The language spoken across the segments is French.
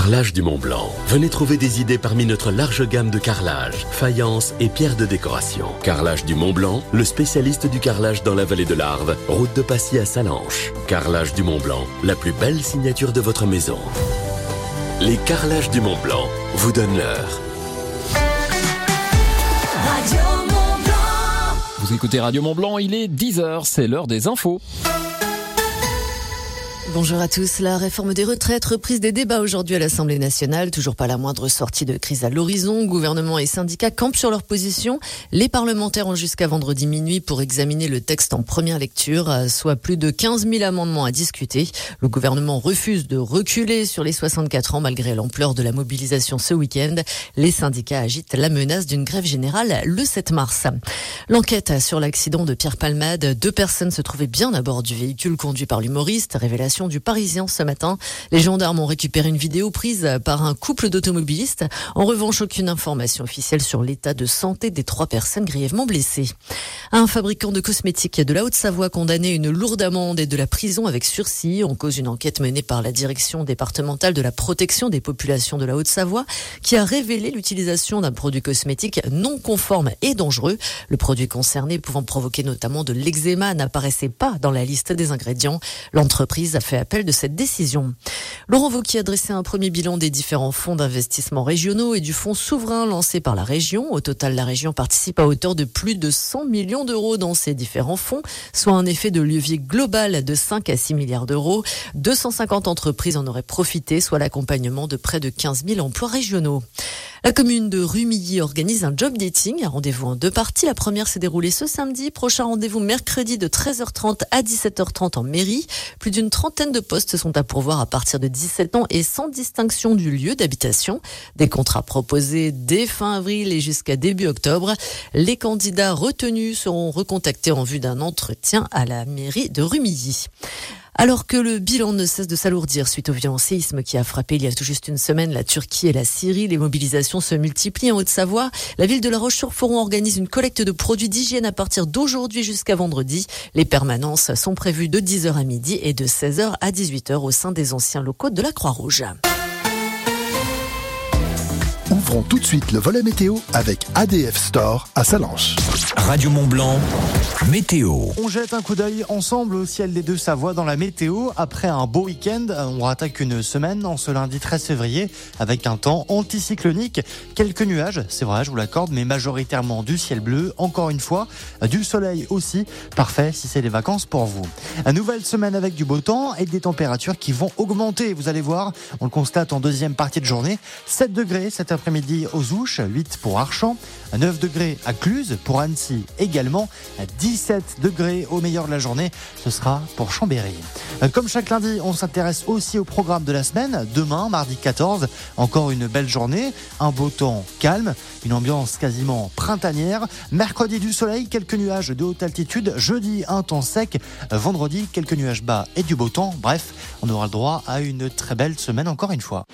Carrelage du Mont-Blanc. Venez trouver des idées parmi notre large gamme de carrelage, faïence et pierres de décoration. Carrelage du Mont-Blanc, le spécialiste du carrelage dans la vallée de l'Arve, route de Passy à Salanches. Carrelage du Mont-Blanc, la plus belle signature de votre maison. Les Carrelages du Mont-Blanc vous donnent l'heure. Vous écoutez Radio Mont-Blanc, il est 10h, c'est l'heure des infos. Bonjour à tous. La réforme des retraites, reprise des débats aujourd'hui à l'Assemblée nationale. Toujours pas la moindre sortie de crise à l'horizon. Gouvernement et syndicats campent sur leur position. Les parlementaires ont jusqu'à vendredi minuit pour examiner le texte en première lecture, soit plus de 15 000 amendements à discuter. Le gouvernement refuse de reculer sur les 64 ans malgré l'ampleur de la mobilisation ce week-end. Les syndicats agitent la menace d'une grève générale le 7 mars. L'enquête sur l'accident de Pierre Palmade. 2 personnes se trouvaient bien à bord du véhicule conduit par l'humoriste. Révélation du Parisien ce matin. Les gendarmes ont récupéré une vidéo prise par un couple d'automobilistes. En revanche, aucune information officielle sur l'état de santé des 3 personnes grièvement blessées. Un fabricant de cosmétiques de la Haute-Savoie condamné à une lourde amende et de la prison avec sursis. En cause une enquête menée par la direction départementale de la protection des populations de la Haute-Savoie qui a révélé l'utilisation d'un produit cosmétique non conforme et dangereux. Le produit concerné pouvant provoquer notamment de l'eczéma n'apparaissait pas dans la liste des ingrédients. L'entreprise a fait appel de cette décision. Laurent Wauquiez a dressé un premier bilan des différents fonds d'investissement régionaux et du fonds souverain lancé par la région. Au total, la région participe à hauteur de plus de 100 millions d'euros dans ces différents fonds, soit un effet de levier global de 5 à 6 milliards d'euros. 250 entreprises en auraient profité, soit l'accompagnement de près de 15 000 emplois régionaux. La commune de Rumilly organise un job dating, un rendez-vous en 2 parties. La première s'est déroulée ce samedi. Prochain rendez-vous mercredi de 13h30 à 17h30 en mairie. Plus d'une trentaine de postes sont à pourvoir à partir de 17 ans et sans distinction du lieu d'habitation. Des contrats proposés dès fin avril et jusqu'à début octobre. Les candidats retenus seront recontactés en vue d'un entretien à la mairie de Rumilly. Alors que le bilan ne cesse de s'alourdir suite au violent séisme qui a frappé il y a tout juste une semaine la Turquie et la Syrie, les mobilisations se multiplient en Haute-Savoie. La ville de La Roche-sur-Foron organise une collecte de produits d'hygiène à partir d'aujourd'hui jusqu'à vendredi. Les permanences sont prévues de 10h à midi et de 16h à 18h au sein des anciens locaux de la Croix-Rouge. Ouvrons tout de suite le volet météo avec ADF Store à Salanches. Radio Mont-Blanc, météo. On jette un coup d'œil ensemble au ciel des Deux-Savoies dans la météo. Après un beau week-end, on rattaque une semaine en ce lundi 13 février avec un temps anticyclonique. Quelques nuages, c'est vrai, je vous l'accorde, mais majoritairement du ciel bleu. Encore une fois, du soleil aussi. Parfait si c'est les vacances pour vous. Une nouvelle semaine avec du beau temps et des températures qui vont augmenter. Vous allez voir, on le constate en deuxième partie de journée. 7 degrés cet après-midi aux Ouches, 8 pour Archamps, 9 degrés à Cluses, pour Annecy également, 17 degrés au meilleur de la journée, ce sera pour Chambéry. Comme chaque lundi, on s'intéresse aussi au programme de la semaine. Demain, mardi 14, encore une belle journée, un beau temps calme, une ambiance quasiment printanière. Mercredi du soleil, quelques nuages de haute altitude. Jeudi, un temps sec. Vendredi, quelques nuages bas et du beau temps. Bref, on aura le droit à une très belle semaine encore une fois.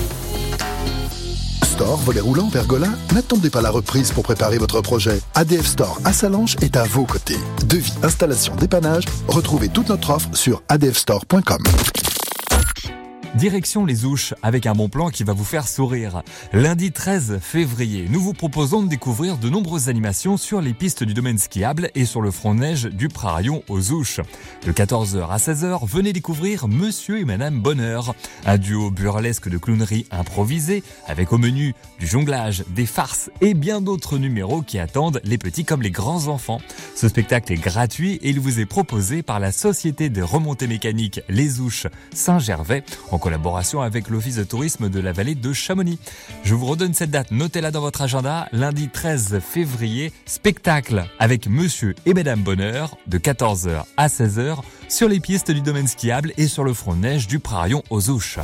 Store, volet roulant, pergola, n'attendez pas la reprise pour préparer votre projet. ADF Store à Salanches est à vos côtés. Devis, installation, dépannage, retrouvez toute notre offre sur adfstore.com. Direction les Ouches, avec un bon plan qui va vous faire sourire. Lundi 13 février, nous vous proposons de découvrir de nombreuses animations sur les pistes du domaine skiable et sur le front neige du Praraillon aux Ouches. De 14h à 16h, venez découvrir Monsieur et Madame Bonheur, un duo burlesque de clownerie improvisée, avec au menu du jonglage, des farces et bien d'autres numéros qui attendent les petits comme les grands enfants. Ce spectacle est gratuit et il vous est proposé par la Société de remontée mécanique Les Ouches Saint-Gervais, en collaboration avec l'Office de tourisme de la vallée de Chamonix. Je vous redonne cette date, notez-la dans votre agenda, lundi 13 février, spectacle avec Monsieur et Madame Bonheur de 14h à 16h sur les pistes du domaine skiable et sur le front neige du Praraillon aux Ouches.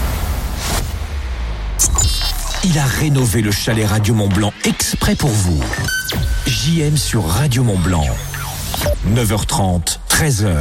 Il a rénové le chalet Radio Mont-Blanc exprès pour vous. JM sur Radio Mont-Blanc. 9h30, 13h.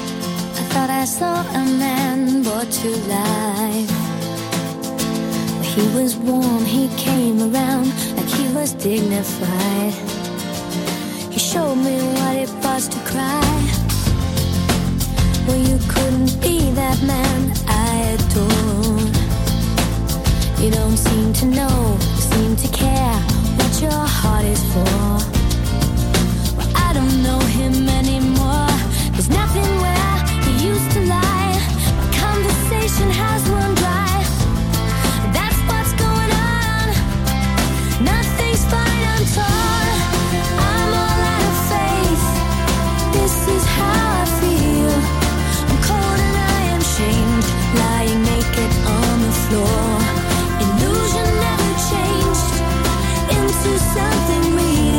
I saw a man brought to life. He was warm, he came around like he was dignified. He showed me what it was to cry. Well, you couldn't be that man I adore. You don't seem to know, seem to care what your heart is for. Well, I don't know him anymore. There's nothing where he used to lie. My conversation has run dry. That's what's going on. Nothing's fine, I'm torn. I'm all out of faith. This is how I feel. I'm cold and I am shamed, lying naked on the floor. Illusion never changed into something real.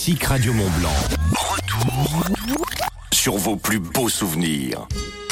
Classique Radio Mont-Blanc. Retour sur vos plus beaux souvenirs.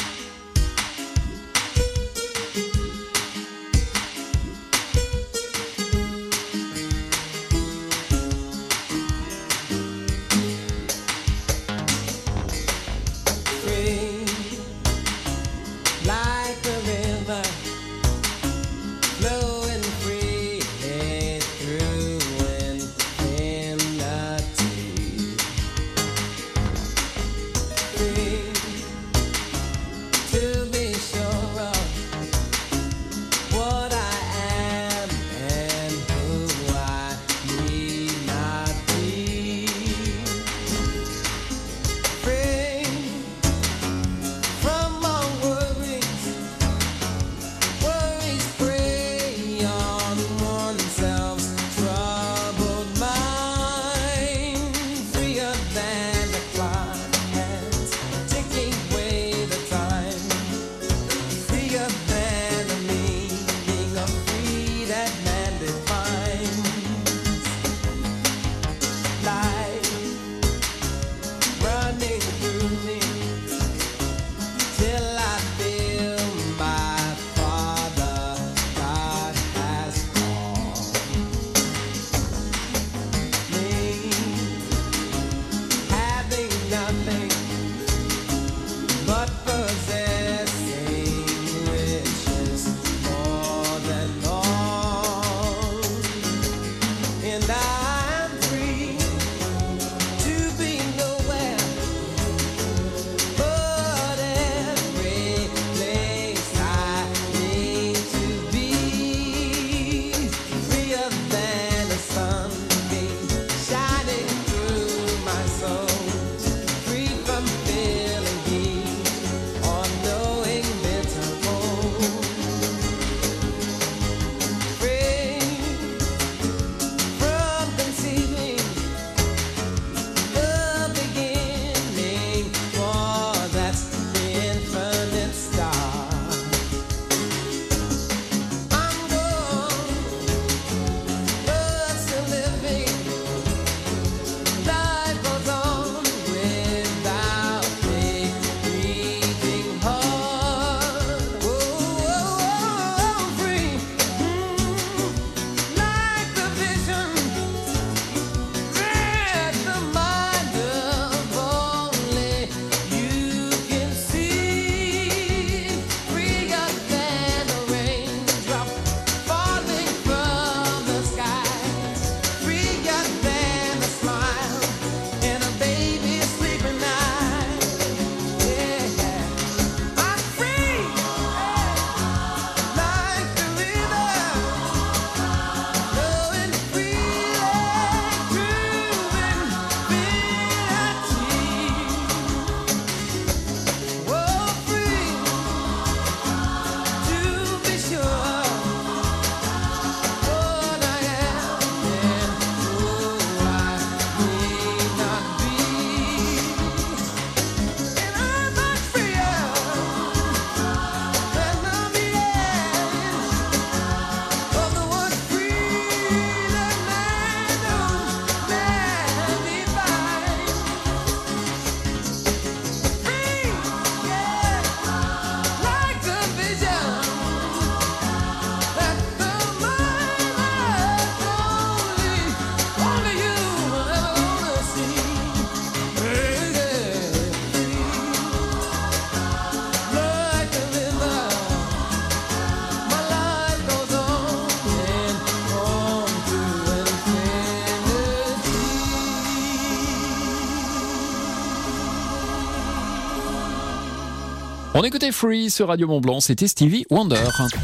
On écoutait Free sur Radio Mont-Blanc, c'était Stevie Wonder.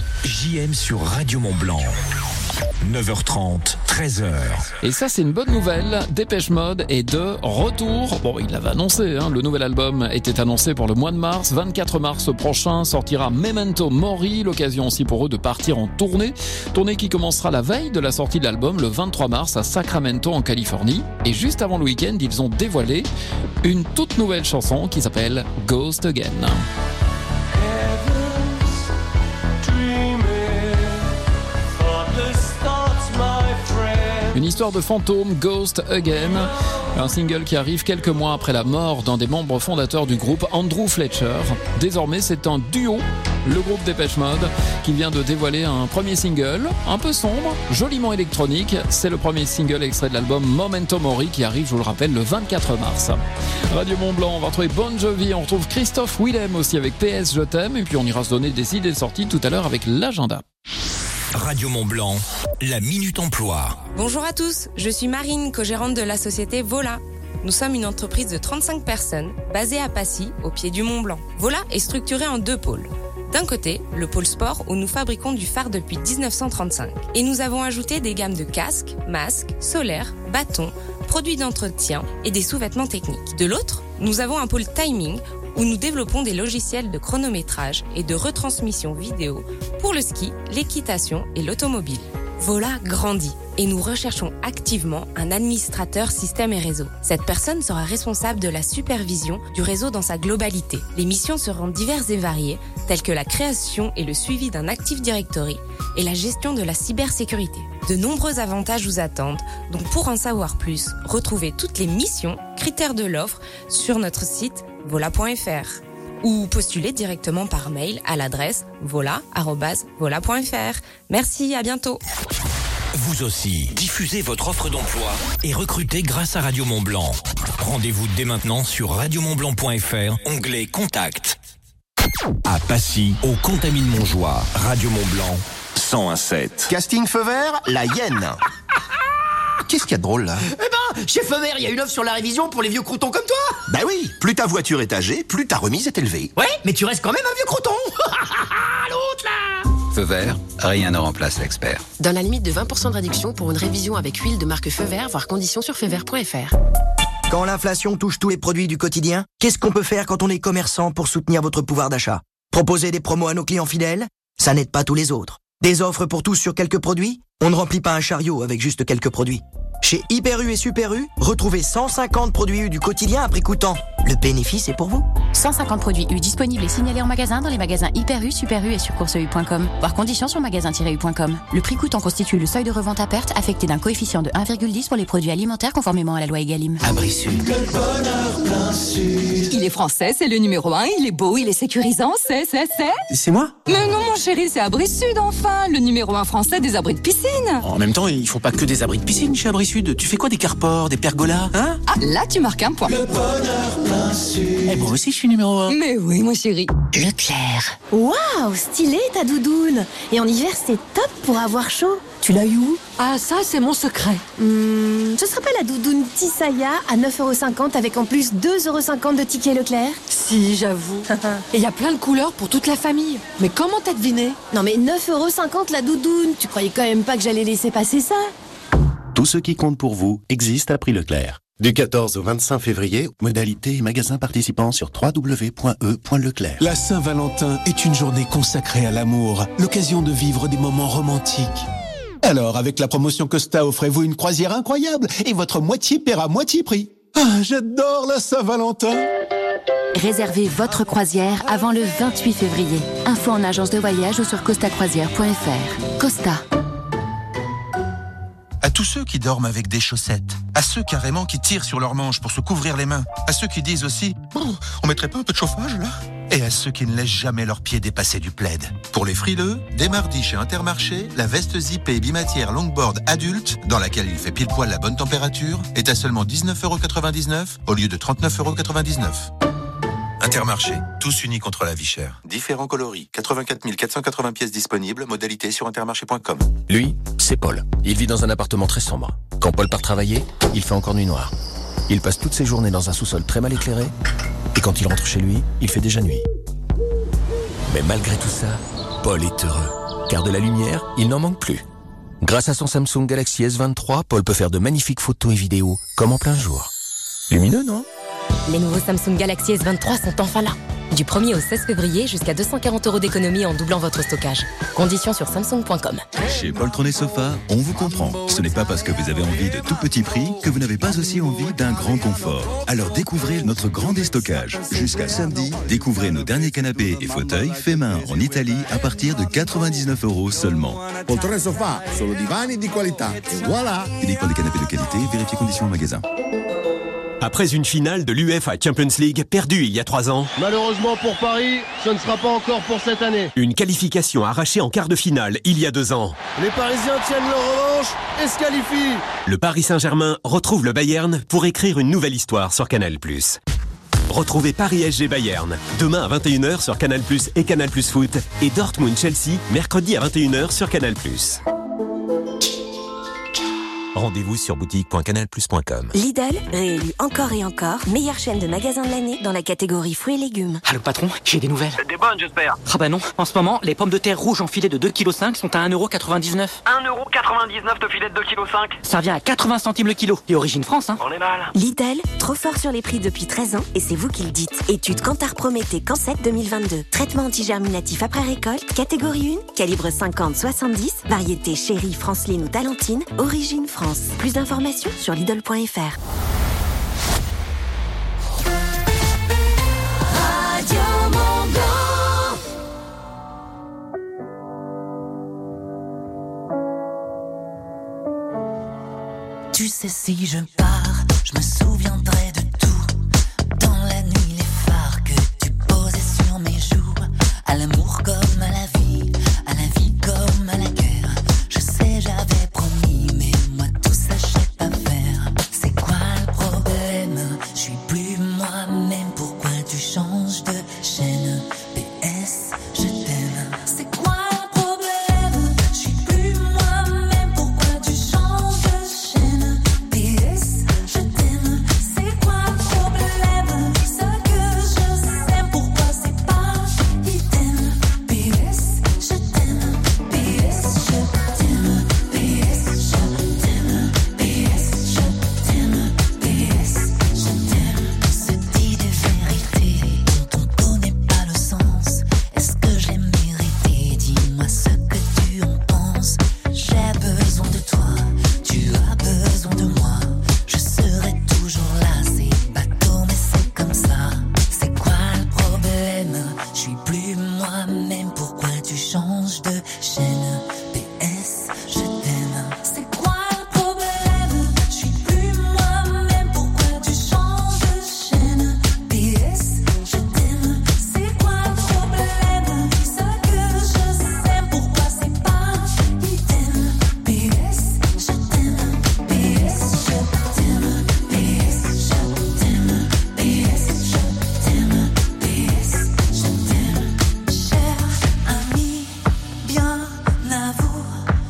JM sur Radio Mont-Blanc. 9h30, 13h. Et ça, c'est une bonne nouvelle. Dépêche Mode est de retour. Bon, il l'avait annoncé, hein. Le nouvel album était annoncé pour le mois de mars. 24 mars prochain sortira Memento Mori. L'occasion aussi pour eux de partir en tournée. Tournée qui commencera la veille de la sortie de l'album, le 23 mars à Sacramento en Californie. Et juste avant le week-end, ils ont dévoilé une toute nouvelle chanson qui s'appelle Ghost Again. Une histoire de fantôme, Ghost Again. Un single qui arrive quelques mois après la mort d'un des membres fondateurs du groupe, Andrew Fletcher. Désormais, c'est un duo, le groupe Dépêche Mode, qui vient de dévoiler un premier single, un peu sombre, joliment électronique. C'est le premier single extrait de l'album Memento Mori qui arrive, je vous le rappelle, le 24 mars. Radio Mont-Blanc, on va retrouver Bon Jovi, on retrouve Christophe Willem aussi avec PS Je t'aime, et puis on ira se donner des idées de sortie tout à l'heure avec l'agenda. Radio Mont-Blanc, la Minute Emploi. Bonjour à tous, je suis Marine, co-gérante de la société Vola. Nous sommes une entreprise de 35 personnes basée à Passy, au pied du Mont-Blanc. Vola est structurée en 2 pôles. D'un côté, le pôle sport où nous fabriquons du phare depuis 1935. Et nous avons ajouté des gammes de casques, masques, solaires, bâtons, produits d'entretien et des sous-vêtements techniques. De l'autre, nous avons un pôle timing où nous développons des logiciels de chronométrage et de retransmission vidéo pour le ski, l'équitation et l'automobile. Vola grandit et nous recherchons activement un administrateur système et réseau. Cette personne sera responsable de la supervision du réseau dans sa globalité. Les missions seront diverses et variées, telles que la création et le suivi d'un Active Directory et la gestion de la cybersécurité. De nombreux avantages vous attendent, donc pour en savoir plus, retrouvez toutes les missions, critères de l'offre sur notre site vola.fr ou postulez directement par mail à l'adresse vola@vola.fr. Merci, à bientôt. Vous aussi, diffusez votre offre d'emploi et recrutez grâce à Radio Mont-Blanc. Rendez-vous dès maintenant sur radiomontblanc.fr, onglet Contact. À Passy, au Contamine-Montjoie, Radio Mont-Blanc, 101.7. Casting feu vert, la hyène. Qu'est-ce qu'il y a de drôle là? Eh ben, chez Feu Vert, il y a une offre sur la révision pour les vieux croutons comme toi. Bah oui, plus ta voiture est âgée, plus ta remise est élevée. Ouais, mais tu restes quand même un vieux crouton. L'autre là. Feu Vert, rien ne remplace l'expert. Dans la limite de 20% de réduction pour une révision avec huile de marque Feu Vert, voir conditions sur feuvert.fr. Quand l'inflation touche tous les produits du quotidien, qu'est-ce qu'on peut faire quand on est commerçant pour soutenir votre pouvoir d'achat? Proposer des promos à nos clients fidèles? Ça n'aide pas tous les autres. Des offres pour tous sur quelques produits? On ne remplit pas un chariot avec juste quelques produits. Chez Hyper U et Super U, retrouvez 150 produits U du quotidien à prix coûtant. Le bénéfice est pour vous. 150 produits U disponibles et signalés en magasin dans les magasins Hyper U, Super U et sur courseu.com. Voir conditions sur magasin-u.com. Le prix coûtant constitue le seuil de revente à perte affecté d'un coefficient de 1,10 pour les produits alimentaires conformément à la loi Egalim. Abri Sud. Le bonheur plein sud. Il est français, c'est le numéro 1, il est beau, il est sécurisant, c'est. C'est moi? Mais non mon chéri, c'est Abri Sud enfin, le numéro 1 français des abris de piscine. En même temps, il faut pas que des abris de piscine chez Abri Sud. Tu fais quoi, des carpors, des pergolas, hein? Ah, là tu marques un point. Le bonheur plein sud. Eh, moi aussi je suis numéro 1. Mais oui mon chéri. Leclerc. Waouh, stylé ta doudoune. Et en hiver c'est top pour avoir chaud. Tu l'as eu où? Ah ça c'est mon secret. Ce serait pas la doudoune Tissaya à 9,50€ avec en plus 2,50€ de tickets Leclerc? Si, j'avoue. Et il y a plein de couleurs pour toute la famille. Mais comment t'as deviné? Non mais 9,50€ la doudoune. Tu croyais quand même pas que j'allais laisser passer ça? Tout ce qui compte pour vous existe à prix Leclerc. Du 14 au 25 février, modalité et magasins participants sur www.e.leclerc. La Saint-Valentin est une journée consacrée à l'amour, l'occasion de vivre des moments romantiques. Alors, avec la promotion Costa, offrez-vous une croisière incroyable et votre moitié paiera moitié prix. Ah, j'adore la Saint-Valentin! Réservez votre croisière avant le 28 février. Info en agence de voyage ou sur costacroisière.fr. Costa. À tous ceux qui dorment avec des chaussettes, à ceux carrément qui tirent sur leurs manches pour se couvrir les mains, à ceux qui disent aussi « on mettrait pas un peu de chauffage là ?» et à ceux qui ne laissent jamais leurs pieds dépasser du plaid. Pour les frileux, dès mardi chez Intermarché, la veste zippée bimatière longboard adulte, dans laquelle il fait pile poil la bonne température, est à seulement 19,99€ au lieu de 39,99€. Intermarché, tous unis contre la vie chère. Différents coloris, 84 480 pièces disponibles, modalité sur intermarché.com. Lui, c'est Paul. Il vit dans un appartement très sombre. Quand Paul part travailler, il fait encore nuit noire. Il passe toutes ses journées dans un sous-sol très mal éclairé, et quand il rentre chez lui, il fait déjà nuit. Mais malgré tout ça, Paul est heureux, car de la lumière, il n'en manque plus. Grâce à son Samsung Galaxy S23, Paul peut faire de magnifiques photos et vidéos, comme en plein jour. Lumineux, non ? Les nouveaux Samsung Galaxy S23 sont enfin là. Du 1er au 16 février, jusqu'à 240€ d'économie en doublant votre stockage. Conditions sur samsung.com. Chez Poltron et Sofa, on vous comprend. Ce n'est pas parce que vous avez envie de tout petit prix que vous n'avez pas aussi envie d'un grand confort. Alors découvrez notre grand déstockage. Jusqu'à samedi, découvrez nos derniers canapés et fauteuils faits main en Italie à partir de 99€ seulement. Poltron et Sofa, solo divani di qualità. Et voilà. Uniquement des canapés de qualité, vérifiez conditions en magasin. Après une finale de l'UEFA Champions League perdue il y a 3 ans, malheureusement pour Paris, ce ne sera pas encore pour cette année. Une qualification arrachée en quart de finale il y a 2 ans. Les Parisiens tiennent leur revanche et se qualifient. Le Paris Saint-Germain retrouve le Bayern pour écrire une nouvelle histoire sur Canal+. Retrouvez Paris SG Bayern demain à 21h sur Canal+ et Canal+ Foot et Dortmund-Chelsea mercredi à 21h sur Canal+. Rendez-vous sur boutique.canalplus.com. Lidl, réélu encore et encore, meilleure chaîne de magasins de l'année dans la catégorie fruits et légumes. Allô patron, j'ai des nouvelles. Des bonnes, j'espère. Ah bah non, en ce moment, les pommes de terre rouges en filet de 2,5 kg sont à 1,99 €. 1,99 € de filet de 2,5 kg. Ça revient à 80 centimes le kilo. Et origine France, hein. On est mal. Lidl, trop fort sur les prix depuis 13 ans et c'est vous qui le dites. Étude Kantar Prométhée Cancet 2022. Traitement antigerminatif après récolte, catégorie 1, calibre 50-70, variété chérie, Franceline ou Talentine, origine France. Plus d'informations sur Lidl.fr. Tu sais, si je pars, je me souviendrai de tout. Dans la nuit, les phares que tu posais sur mes joues. À l'amour comme à la vie comme à la guerre. Je sais, j'avais promis, mais moi tout ça, je sais pas faire. C'est quoi le problème? Je suis plus moi-même, pourquoi tu changes de chaîne? PS, je t'aime. C'est quoi le problème? Je suis plus moi-même, pourquoi tu changes de chaîne? PS, je t'aime. C'est quoi le problème? Ce que je sais, pourquoi c'est pas idem? PS, je t'aime. PS, je t'aime. PS, je t'aime. PS, je t'aime. PS, je t'aime. Se dit des vérités dont on connaît pas le sens. Est-ce que je l'ai mérité? Dis-moi ce que tu en penses. J'ai besoin de toi, tu as besoin de moi. Je serai toujours là, c'est bateau mais c'est comme ça. C'est quoi le problème? Je suis plus moi-même, pourquoi tu changes de chaîne? PS, je t'aime. C'est quoi le problème? Je suis plus moi-même, pourquoi tu changes de chaîne? PS, je t'aime. C'est quoi le problème? Ce que je sais, pourquoi c'est pas idem? PS, je t'aime. PS, je t'aime. PS, je t'aime. PS, je t'aime. PS, je t'aime. Cher ami, bien à vous,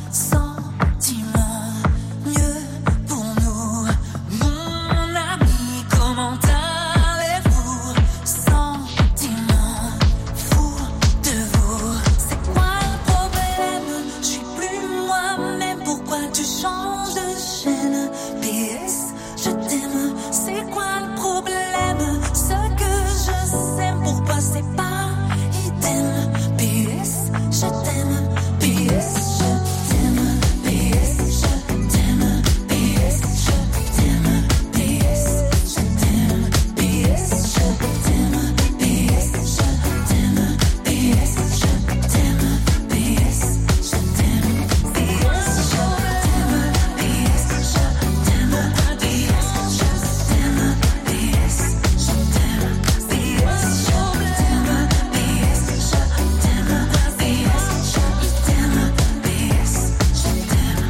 sentiment mieux pour nous. Mon ami, comment allez-vous? Sentiment fou de vous. C'est quoi le problème? Je suis plus moi-même, pourquoi tu changes de chaîne? PS, je t'aime. C'est quoi le problème? Ce que je sais, pourquoi c'est pas idem? PS, je t'aime. PS, je t'aime. PS, je t'aime. PS, je t'aime. PS, je t'aime. PS, je t'aime. PS, je t'aime. PS, je t'aime. PS, je t'aime. PS, je t'aime. PS, je t'aime. PS, je t'aime. PS, je t'aime. PS, je t'aime. PS, je t'aime. PS, je t'aime. PS, je t'aime.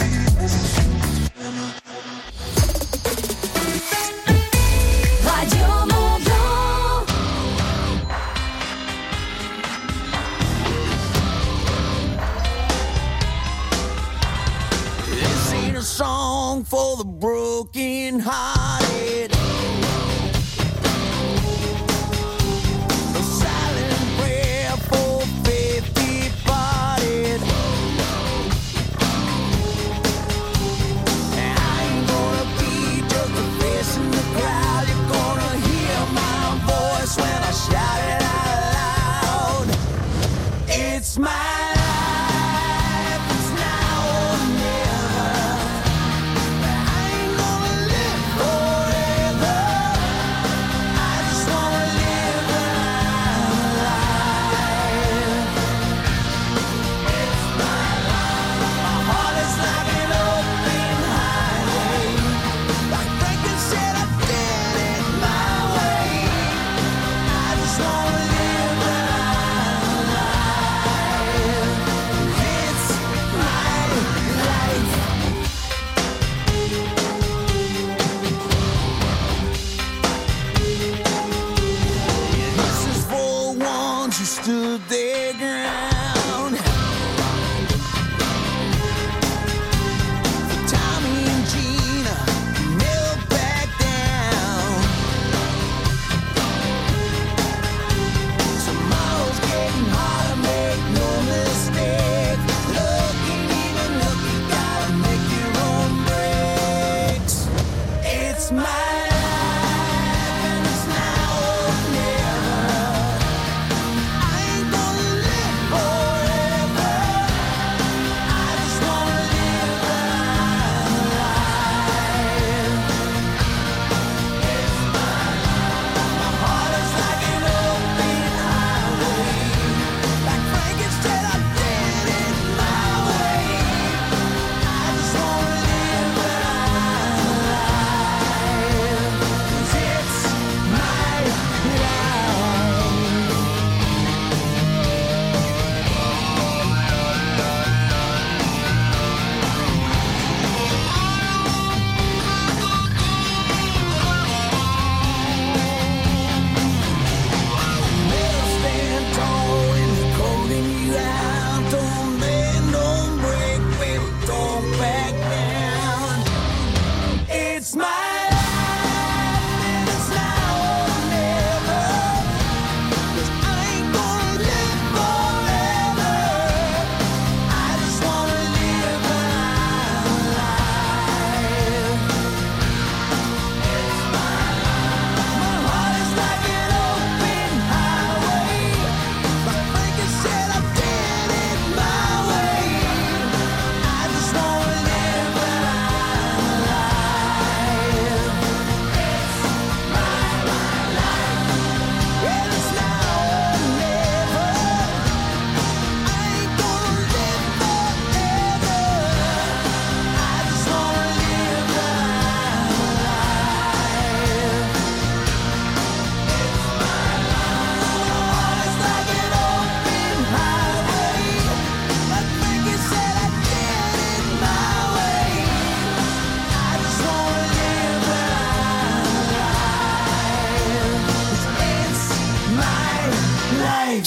Radio Mont Blanc. This ain't a song for the broken hearted. A silent prayer for faith departed. And I ain't gonna be just a face in the crowd. You're gonna hear my voice when I shout it out loud. It's my life, it's now or never. I ain't gonna live forever. I just wanna live when I'm alive. It's my life. My heart is like an open highway. Like Franklin said, I dare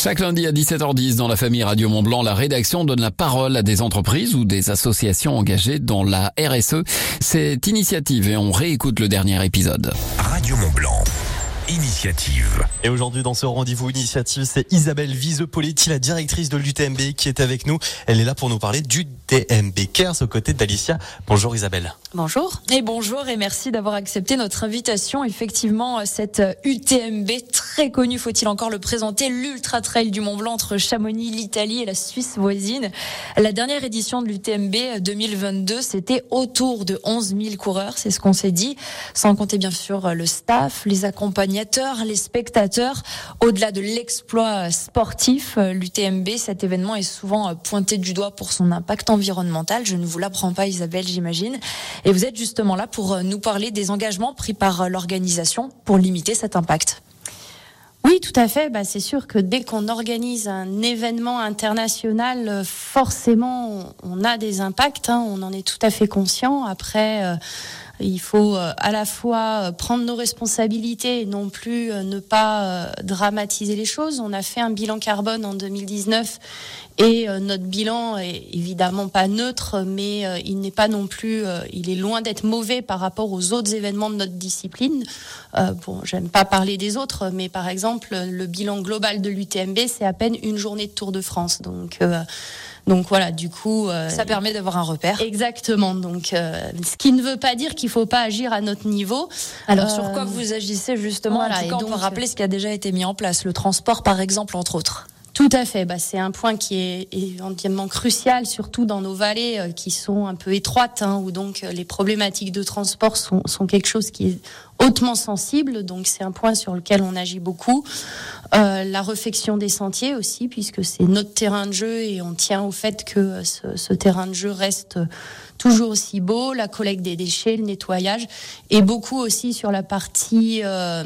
Chaque lundi à 17h10 dans la famille Radio Mont-Blanc, la rédaction donne la parole à des entreprises ou des associations engagées dans la RSE. Cette initiative et on réécoute le dernier épisode. Radio Mont-Blanc. Initiative. Et aujourd'hui dans ce rendez-vous initiative, c'est Isabelle Viseux-Poletti, la directrice de l'UTMB qui est avec nous. Elle est là pour nous parler du UTMB Cares aux côtés d'Alicia. Bonjour Isabelle. Bonjour. Bonjour et merci d'avoir accepté notre invitation. Effectivement, cette UTMB très connue, faut-il encore le présenter, l'Ultra Trail du Mont Blanc entre Chamonix, l'Italie et la Suisse voisine. La dernière édition de l'UTMB 2022, c'était autour de 11 000 coureurs, c'est ce qu'on s'est dit, sans compter bien sûr le staff, les accompagnateurs, les spectateurs. Au-delà de l'exploit sportif, l'UTMB, cet événement est souvent pointé du doigt pour son impact environnemental. Je ne vous l'apprends pas Isabelle, j'imagine. Et vous êtes justement là pour nous parler des engagements pris par l'organisation pour limiter cet impact. Oui, tout à fait. C'est sûr que dès qu'on organise un événement international, forcément, on a des impacts. On en est tout à fait conscient. Après, il faut à la fois prendre nos responsabilités et non plus ne pas dramatiser les choses. On a fait un bilan carbone en 2019 et notre bilan est évidemment pas neutre, mais il n'est pas non plus, il est loin d'être mauvais par rapport aux autres événements de notre discipline. J'aime pas parler des autres, mais par exemple, le bilan global de l'UTMB, c'est à peine une journée de Tour de France. Donc voilà, du coup, ça permet d'avoir un repère. Exactement. Donc, ce qui ne veut pas dire qu'il faut pas agir à notre niveau. Alors, sur quoi vous agissez justement? Voilà, en tout cas, on peut rappeler ce qui a déjà été mis en place, le transport, par exemple, entre autres. Tout à fait. C'est un point qui est évidemment crucial, surtout dans nos vallées qui sont un peu étroites, où donc les problématiques de transport sont quelque chose qui est hautement sensible. Donc c'est un point sur lequel on agit beaucoup. La réfection des sentiers aussi, puisque c'est notre terrain de jeu et on tient au fait que ce terrain de jeu reste toujours aussi beau, la collecte des déchets, le nettoyage, et beaucoup aussi sur la partie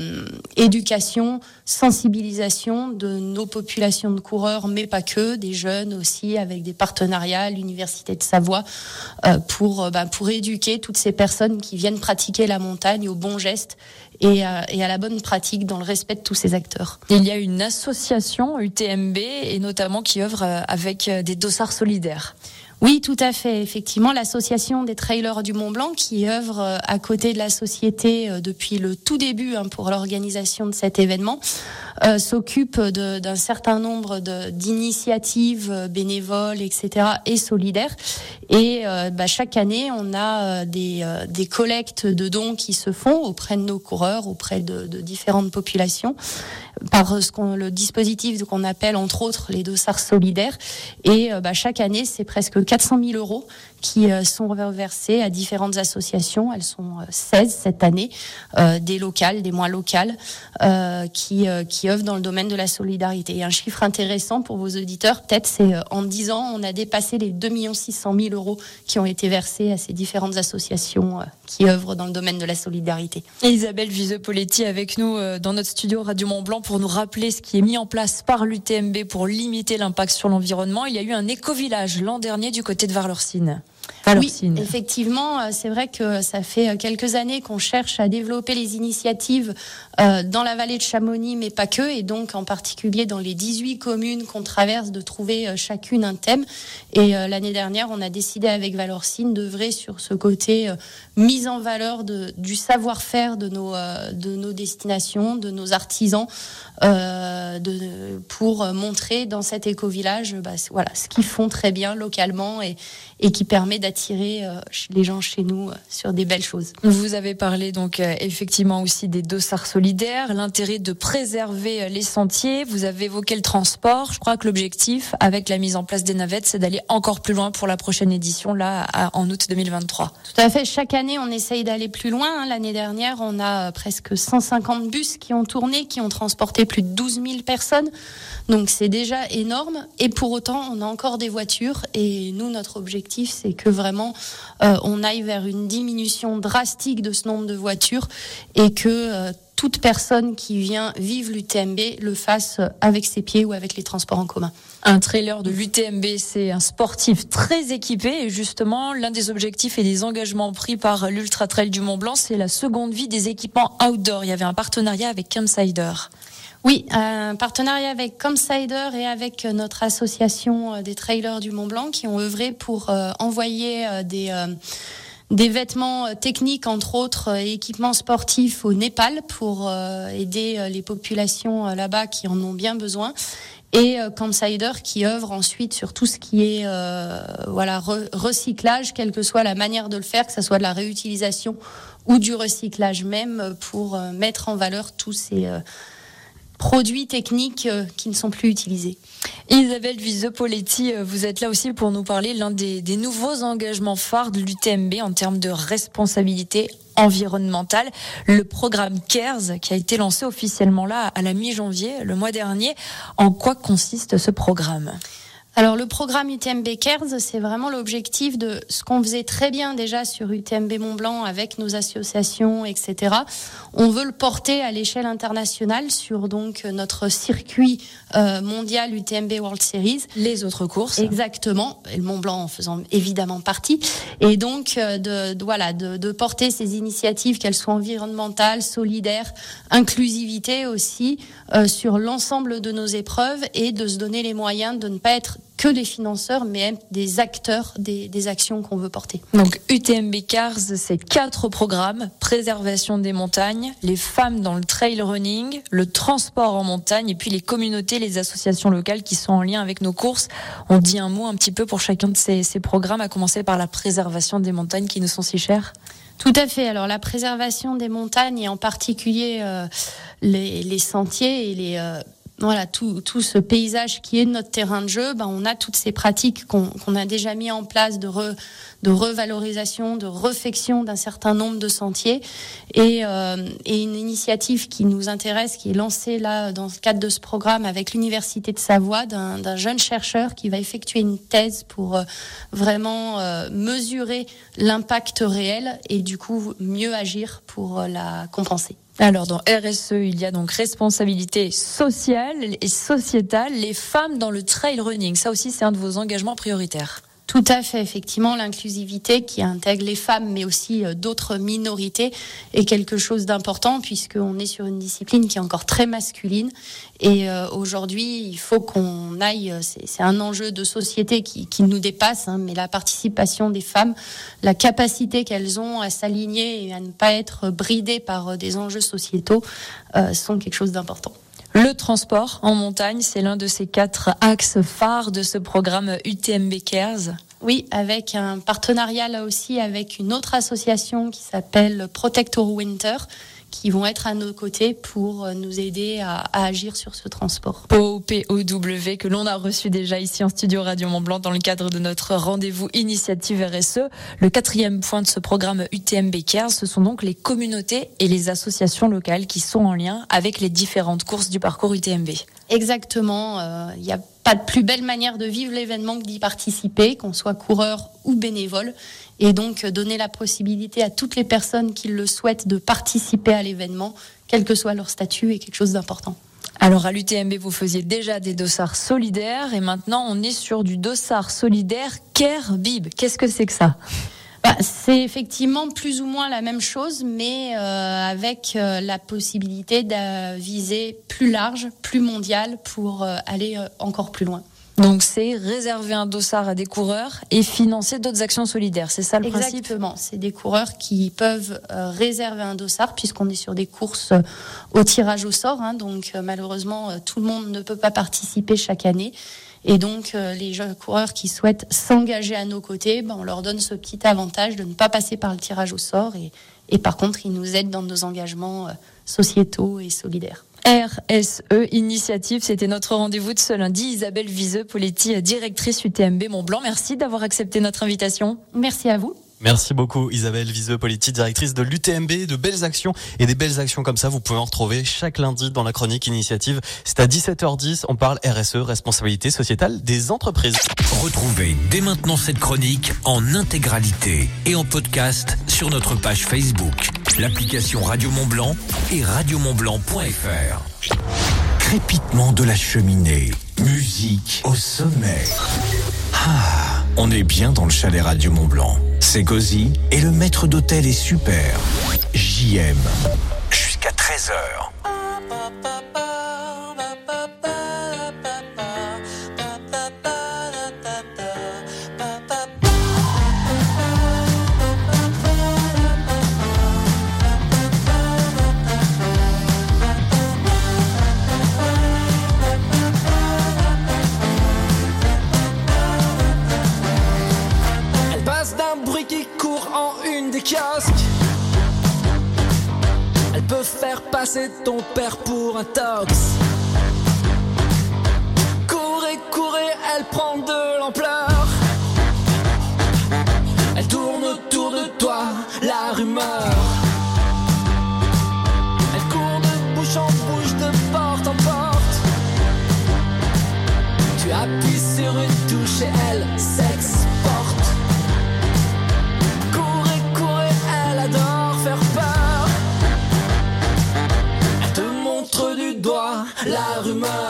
éducation, sensibilisation de nos populations de coureurs, mais pas que, des jeunes aussi, avec des partenariats, l'Université de Savoie, pour éduquer toutes ces personnes qui viennent pratiquer la montagne aux bons gestes et à la bonne pratique dans le respect de tous ces acteurs. Il y a une association UTMB et notamment qui œuvre avec des dossards solidaires. Oui, tout à fait. Effectivement, l'association des trailers du Mont Blanc, qui œuvre à côté de la société depuis le tout début pour l'organisation de cet événement, s'occupe d'un certain nombre d'initiatives bénévoles, etc., et solidaires. Et chaque année, on a des collectes de dons qui se font auprès de nos coureurs, auprès de différentes populations, par le dispositif qu'on appelle entre autres les dossards solidaires. Et chaque année, c'est presque 400 000 euros qui sont reversés à différentes associations. Elles sont 16 cette année, des locales, des moins locales, qui œuvrent dans le domaine de la solidarité. Et un chiffre intéressant pour vos auditeurs, peut-être, c'est en 10 ans, on a dépassé les 2 600 000 euros qui ont été versés à ces différentes associations qui œuvrent dans le domaine de la solidarité. Et Isabelle Viseux-Poletti avec nous dans notre studio Radio Mont-Blanc pour nous rappeler ce qui est mis en place par l'UTMB pour limiter l'impact sur l'environnement. Il y a eu un éco-village l'an dernier du côté de Vallorcine. Oui, effectivement, c'est vrai que ça fait quelques années qu'on cherche à développer les initiatives dans la vallée de Chamonix, mais pas que, et donc en particulier dans les 18 communes qu'on traverse, de trouver chacune un thème. Et l'année dernière, on a décidé avec Vallorcine d'œuvrer sur ce côté mise en valeur du savoir-faire de nos destinations, de nos artisans, pour montrer dans cet éco-village ce qu'ils font très bien localement et qui permet d'attirer les gens chez nous sur des belles choses. Vous avez parlé donc effectivement aussi des dossards solidaires, l'intérêt de préserver les sentiers, vous avez évoqué le transport. Je crois que l'objectif avec la mise en place des navettes, c'est d'aller encore plus loin pour la prochaine édition en août 2023. Tout à fait, chaque année on essaye d'aller plus loin. L'année dernière, on a presque 150 bus qui ont tourné, qui ont transporté plus de 12 000 personnes. Donc c'est déjà énorme et pour autant on a encore des voitures et nous notre objectif c'est que vraiment on aille vers une diminution drastique de ce nombre de voitures et que toute personne qui vient vivre l'UTMB le fasse avec ses pieds ou avec les transports en commun. Un trailer de l'UTMB, c'est un sportif très équipé et justement l'un des objectifs et des engagements pris par l'Ultra Trail du Mont Blanc, c'est la seconde vie des équipements outdoor. Il y avait un partenariat avec Campsider. Oui, un partenariat avec Comsider et avec notre association des trailers du Mont-Blanc qui ont œuvré pour envoyer des vêtements techniques, entre autres équipements sportifs au Népal pour aider les populations là-bas qui en ont bien besoin. Et Comsider qui œuvre ensuite sur tout ce qui est recyclage, quelle que soit la manière de le faire, que ce soit de la réutilisation ou du recyclage même, pour mettre en valeur tous ces produits techniques qui ne sont plus utilisés. Isabelle Viseux-Poletti, vous êtes là aussi pour nous parler l'un des nouveaux engagements phares de l'UTMB en termes de responsabilité environnementale, le programme CARES qui a été lancé officiellement là à la mi-janvier, le mois dernier. En quoi consiste ce programme ? Alors le programme UTMB CARES, c'est vraiment l'objectif de ce qu'on faisait très bien déjà sur UTMB Mont-Blanc avec nos associations, etc. On veut le porter à l'échelle internationale sur donc notre circuit mondial UTMB World Series. Les autres courses. Exactement, et le Mont-Blanc en faisant évidemment partie. Et donc de porter ces initiatives, qu'elles soient environnementales, solidaires, inclusivité aussi, sur l'ensemble de nos épreuves et de se donner les moyens de ne pas être que des financeurs, mais même des acteurs des actions qu'on veut porter. Donc UTMB CARES, c'est 4 programmes: préservation des montagnes, les femmes dans le trail running, le transport en montagne et puis les communautés, les associations locales qui sont en lien avec nos courses. On dit un mot un petit peu pour chacun de ces programmes, à commencer par la préservation des montagnes qui nous sont si chères. Tout à fait. Alors la préservation des montagnes et en particulier les sentiers et tout ce paysage qui est notre terrain de jeu, on a toutes ces pratiques qu'on a déjà mis en place de revalorisation, de réfection d'un certain nombre de sentiers et une initiative qui nous intéresse, qui est lancée là dans le cadre de ce programme avec l'Université de Savoie, d'un jeune chercheur qui va effectuer une thèse pour vraiment mesurer l'impact réel et du coup mieux agir pour la compenser. Alors dans RSE, il y a donc responsabilité sociale et sociétale, les femmes dans le trail running. Ça aussi, c'est un de vos engagements prioritaires. Tout à fait, effectivement, l'inclusivité qui intègre les femmes, mais aussi d'autres minorités, est quelque chose d'important puisqu'on est sur une discipline qui est encore très masculine. Et aujourd'hui, il faut qu'on aille. C'est un enjeu de société qui nous dépasse, mais la participation des femmes, la capacité qu'elles ont à s'aligner et à ne pas être bridées par des enjeux sociétaux, sont quelque chose d'important. Le transport en montagne, c'est l'un de ces 4 axes phares de ce programme UTMB CARES. Oui, avec un partenariat là aussi avec une autre association qui s'appelle Protect Our Winter, qui vont être à nos côtés pour nous aider à agir sur ce transport. POW que l'on a reçu déjà ici en studio Radio Mont-Blanc dans le cadre de notre rendez-vous initiative RSE. Le 4e point de ce programme UTMB CARES, ce sont donc les communautés et les associations locales qui sont en lien avec les différentes courses du parcours UTMB. Exactement, il n'y a pas de plus belle manière de vivre l'événement que d'y participer, qu'on soit coureur ou bénévole. Et donc donner la possibilité à toutes les personnes qui le souhaitent de participer à l'événement, quel que soit leur statut, est quelque chose d'important. Alors à l'UTMB, vous faisiez déjà des dossards solidaires et maintenant on est sur du dossard solidaire CARE-BIB. Qu'est-ce que c'est que ça ? C'est effectivement plus ou moins la même chose, mais avec la possibilité de viser plus large, plus mondial pour aller encore plus loin. Donc c'est réserver un dossard à des coureurs et financer d'autres actions solidaires, c'est ça le principe ? Exactement, c'est des coureurs qui peuvent réserver un dossard puisqu'on est sur des courses au tirage au sort, donc malheureusement tout le monde ne peut pas participer chaque année. Et donc, les jeunes coureurs qui souhaitent s'engager à nos côtés, on leur donne ce petit avantage de ne pas passer par le tirage au sort. Et par contre, ils nous aident dans nos engagements sociétaux et solidaires. RSE Initiative, c'était notre rendez-vous de ce lundi. Isabelle Viseux-Poletti, directrice UTMB Mont-Blanc. Merci d'avoir accepté notre invitation. Merci à vous. Merci beaucoup Isabelle Viseux-Poletti, directrice de l'UTMB, de belles actions et des belles actions comme ça, vous pouvez en retrouver chaque lundi dans la chronique initiative. C'est à 17h10, on parle RSE, responsabilité sociétale des entreprises. Retrouvez dès maintenant cette chronique en intégralité et en podcast sur notre page Facebook, l'application Radio Mont-Blanc et radiomontblanc.fr. Crépitement de la cheminée, musique au sommet. On est bien dans le chalet Radio Mont-Blanc. C'est cosy et le maître d'hôtel est super. JM. Jusqu'à 13h. des kiosques. Elle peut faire passer ton père pour un tox. Courez, courez, elle prend de l'ampleur. Elle tourne autour de toi, la rumeur. Elle court de bouche en bouche, de porte en porte. Tu appuies sur une touche et elle s'exporte. Courez, courez, elle adore faire peur. Elle te montre du doigt la rumeur.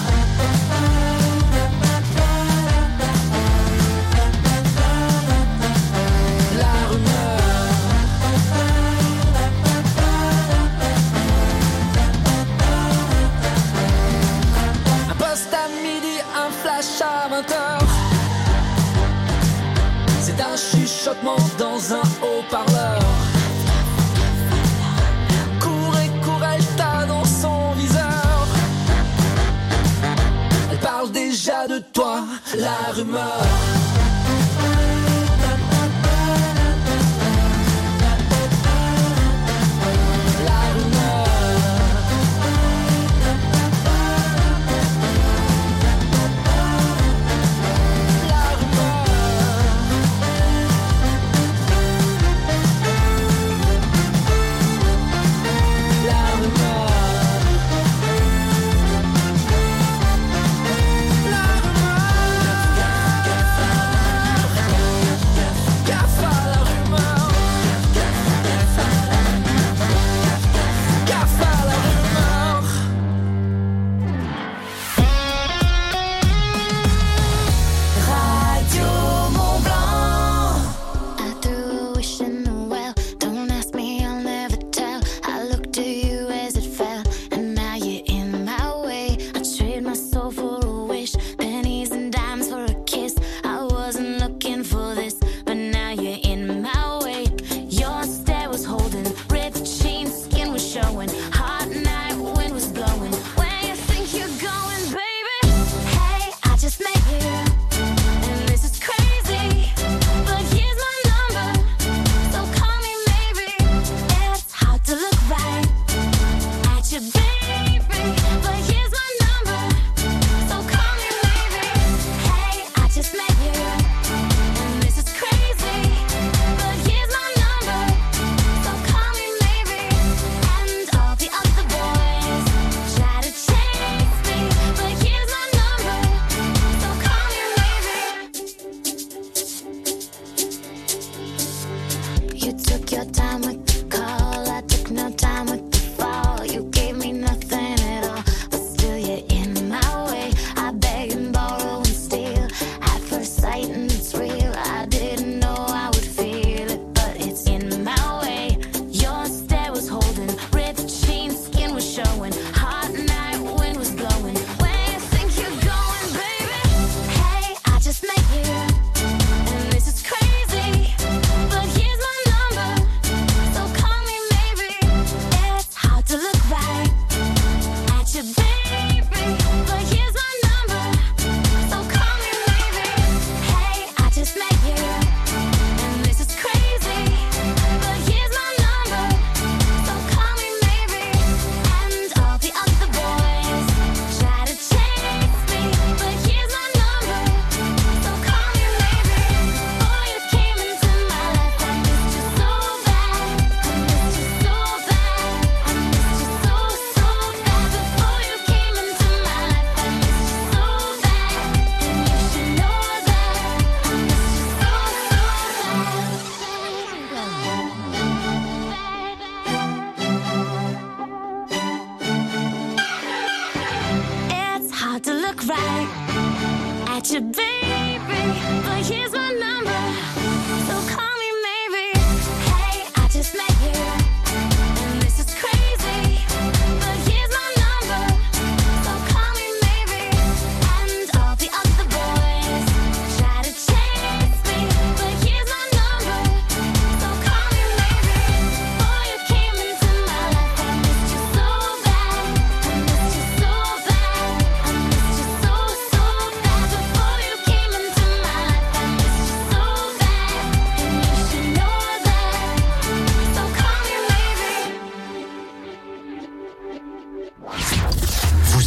À 20h, c'est un chuchotement dans un haut-parleur. Courez, courez, elle t'a dans son viseur. Elle parle déjà de toi, la rumeur.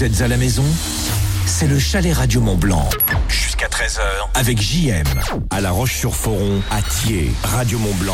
Vous êtes à la maison? C'est le chalet Radio Mont-Blanc. Jusqu'à 13h avec JM. À La Roche-sur-Foron, à Thiers. Radio Mont-Blanc.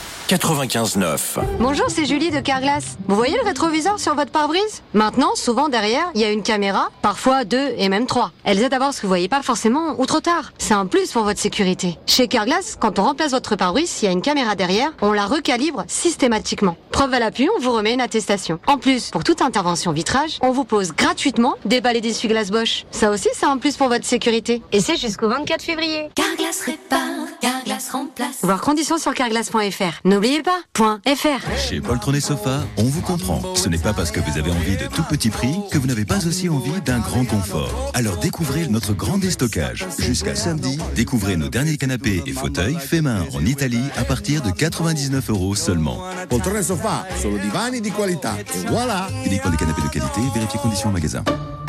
95.9. Bonjour, c'est Julie de Carglass. Vous voyez le rétroviseur sur votre pare-brise? Maintenant, souvent derrière, il y a une caméra, parfois 2 et même 3. Elles aident à voir ce que vous voyez pas forcément ou trop tard. C'est un plus pour votre sécurité. Chez Carglass, quand on remplace votre pare-brise, s'il y a une caméra derrière, on la recalibre systématiquement. Preuve à l'appui, on vous remet une attestation. En plus, pour toute intervention vitrage, on vous pose gratuitement des balais d'essuie-glace Bosch. Ça aussi, c'est un plus pour votre sécurité. Et c'est jusqu'au 24 février. Carglass répare, Carglass remplace. Voir conditions sur carglass.fr. N'oubliez pas, .fr. Chez Poltron et Sofa, on vous comprend. Ce n'est pas parce que vous avez envie de tout petit prix que vous n'avez pas aussi envie d'un grand confort. Alors découvrez notre grand déstockage. Jusqu'à samedi, découvrez nos derniers canapés et fauteuils faits main en Italie à partir de 99 € seulement. Poltrone e Sofa, solo divani di qualità. Et voilà. Uniquement des canapés de qualité, vérifiez conditions en magasin.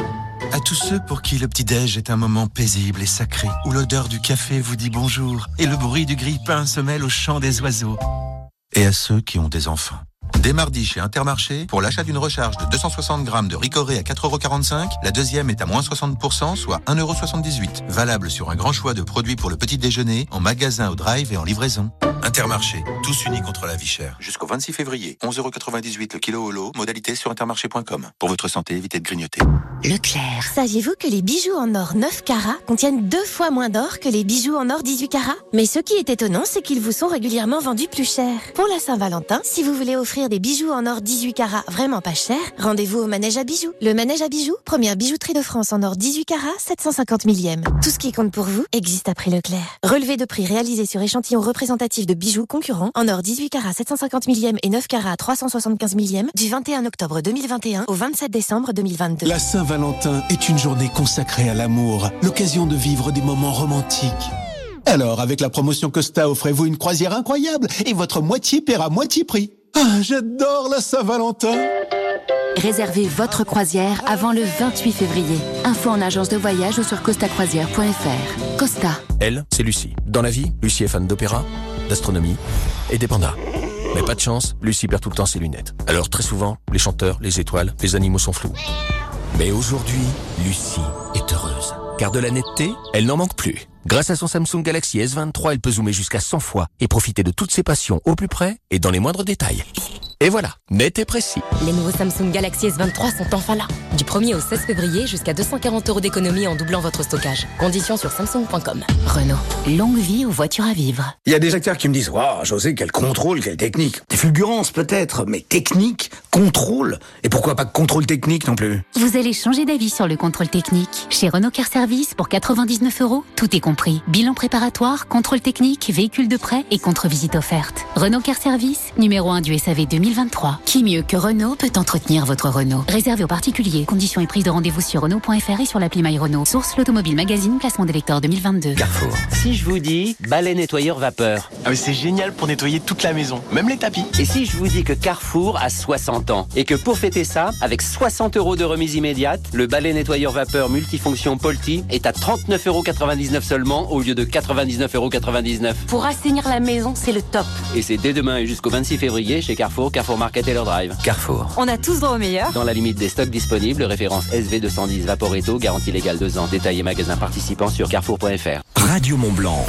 À tous ceux pour qui le petit-déj est un moment paisible et sacré, où l'odeur du café vous dit bonjour et le bruit du grille-pain se mêle au chant des oiseaux. Et à ceux qui ont des enfants. Dès mardi chez Intermarché, pour l'achat d'une recharge de 260 grammes de Ricoré à 4,45 €, la deuxième est à moins 60%, soit 1,78 €. Valable sur un grand choix de produits pour le petit déjeuner, en magasin, au drive et en livraison. Intermarché, tous unis contre la vie chère. Jusqu'au 26 février, 11,98 € le kilo au lot, modalité sur intermarché.com. Pour votre santé, évitez de grignoter. Leclerc. Saviez-vous que les bijoux en or 9 carats contiennent 2 fois moins d'or que les bijoux en or 18 carats? Mais ce qui est étonnant, c'est qu'ils vous sont régulièrement vendus plus cher. Pour la Saint-Valentin, si vous voulez offrir des bijoux en or 18 carats vraiment pas cher, rendez-vous au Manège à bijoux. Le Manège à bijoux, première bijouterie de France en or 18 carats, 750 millième. Tout ce qui compte pour vous existe à prix Leclerc. Relevé de prix réalisé sur échantillon représentatif de bijoux concurrents en or 18 carats 750 millième et 9 carats 375 millième du 21 octobre 2021 au 27 décembre 2022. La Saint-Valentin est une journée consacrée à l'amour, l'occasion de vivre des moments romantiques. Alors, avec la promotion Costa, offrez-vous une croisière incroyable et votre moitié paiera moitié prix. Ah, j'adore la Saint-Valentin! Réservez votre croisière avant le 28 février. Info en agence de voyage ou sur costacroisière.fr. Costa. Elle, c'est Lucie. Dans la vie, Lucie est fan d'opéra, d'astronomie et des pandas. Mais pas de chance, Lucie perd tout le temps ses lunettes. Alors très souvent, les chanteurs, les étoiles, les animaux sont flous. Mais aujourd'hui, Lucie est heureuse. Car de la netteté, elle n'en manque plus. Grâce à son Samsung Galaxy S23, elle peut zoomer jusqu'à 100 fois et profiter de toutes ses passions au plus près et dans les moindres détails. Et voilà, net et précis. Les nouveaux Samsung Galaxy S23 sont enfin là. Du 1er au 16 février, jusqu'à 240 € d'économie en doublant votre stockage. Conditions sur samsung.com. Renault. Longue vie aux voitures à vivre. Il y a des acteurs qui me disent « Waouh, José, quel contrôle, quelle technique !» Des fulgurances peut-être, mais technique, contrôle. Et pourquoi pas contrôle technique non plus? Vous allez changer d'avis sur le contrôle technique. Chez Renault Car Service, pour 99 €, tout est compris. Bilan préparatoire, contrôle technique, véhicule de prêt et contre-visite offerte. Renault Car Service, numéro 1 du SAV 2023. Qui mieux que Renault peut entretenir votre Renault? Réservé aux particuliers. Conditions et prise de rendez-vous sur Renault.fr et sur l'appli My Renault. Source l'Automobile Magazine, classement des lecteurs 2022. Carrefour. Si je vous dis balai nettoyeur vapeur. Ah mais c'est génial pour nettoyer toute la maison, même les tapis. Et si je vous dis que Carrefour a 60 ans et que pour fêter ça, avec 60 € de remise immédiate, le balai nettoyeur vapeur multifonction Polti est à 39,99 € seulement au lieu de 99,99 €. Pour assainir la maison, c'est le top. Et c'est dès demain et jusqu'au 26 février chez Carrefour, Carrefour Market et leur drive. Carrefour. On a tous droit au meilleur. Dans la limite des stocks disponibles, référence SV210 Vaporetto, garantie légale 2 ans. Détail et magasin participant sur carrefour.fr. Radio Mont-Blanc.